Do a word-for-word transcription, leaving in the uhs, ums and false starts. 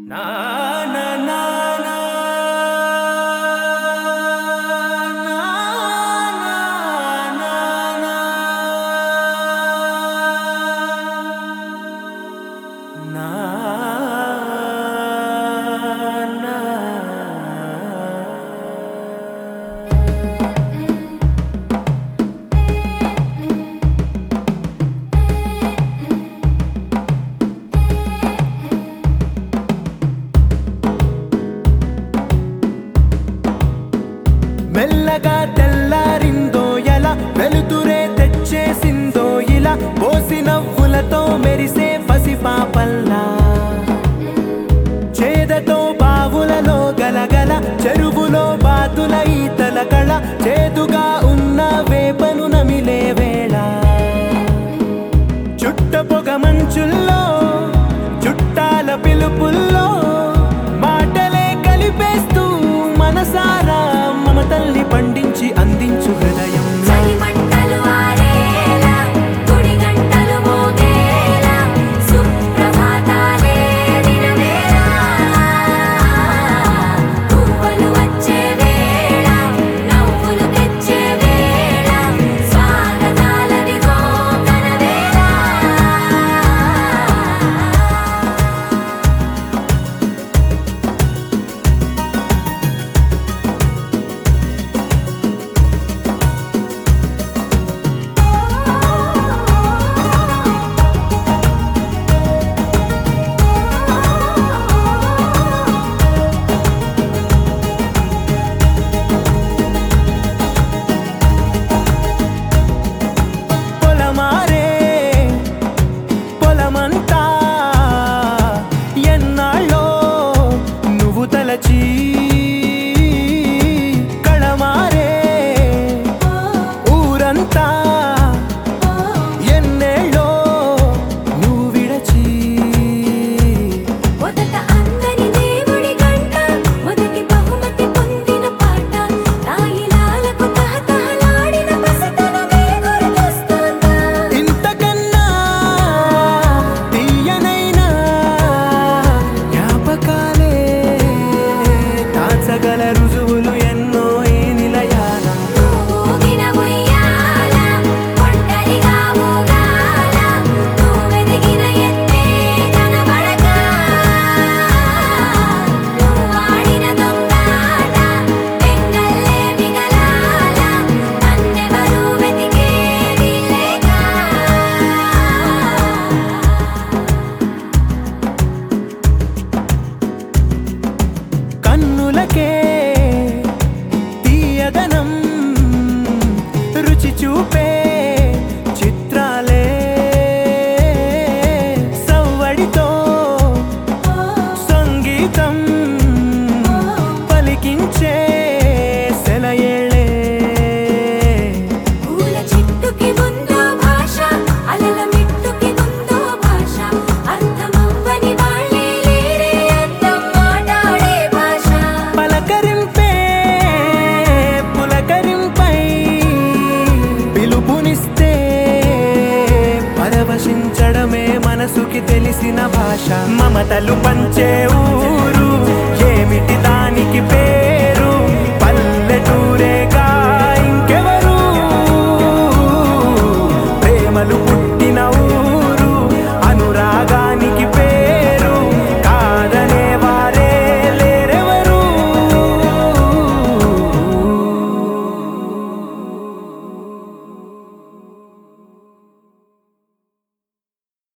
నా నా నా నా మెల్లగా తెల్లారిందో ఎలా వెలుతురే తెచ్చేసిందో ఇలా పోసి నవ్వులతో మెరిసే పసిపాపల్లా చేదతో బావులలో గలగల చెరువులో బాతుల ఈతల కళ చేదుగా ఉన్న వేపను నమిలే వేళ చుట్ట పొగ మంచుల్లో చుట్టాల పిలుపుల్లో మాటలే కలిపేస్తూ మనసారా మమతల్ని పండించి అందించు హృదయం కళమారే ఊరంతా ఎన్నేళ్ళో నువ్వు విడచి మొదట అందని దేవుడి గంట మొదటి బహుమతి పొందిన పాట తాయిలాలకు తహతహలాడిన పసితనమే గుర్తొస్తుందా ఇంతకన్నా తీయనైనా జ్ఞాపకాలే దాచగల రుజువులు ఎన్నో ఈ నిలయాల ఊగిన ఉయ్యాల ఒంటరిగా ఊగాల నువ్వెదిగిన ఎత్తే కనబడక నువ్వాడిన దొంగాట పెంగల్లే మిగలాల నన్నెవరూ వెతికేది లేక కన్నులకే తీయదనం రుచి చూపే చిత్రాలే సవ్వడితో సంగీతం పలికించే సెలయేళే పూల చెట్టుకి ముందో భాష అలల మిట్టుకి ముందో భాష అర్థమవ్వని వాళ్ళే లేరే అర్థం మాట్లాడే భాష పలకరింపే పులకరింపై పిలుపునిస్తే పరవశించడమే మనసుకి తెలిసిన భాష మమతలు పంచే ఊ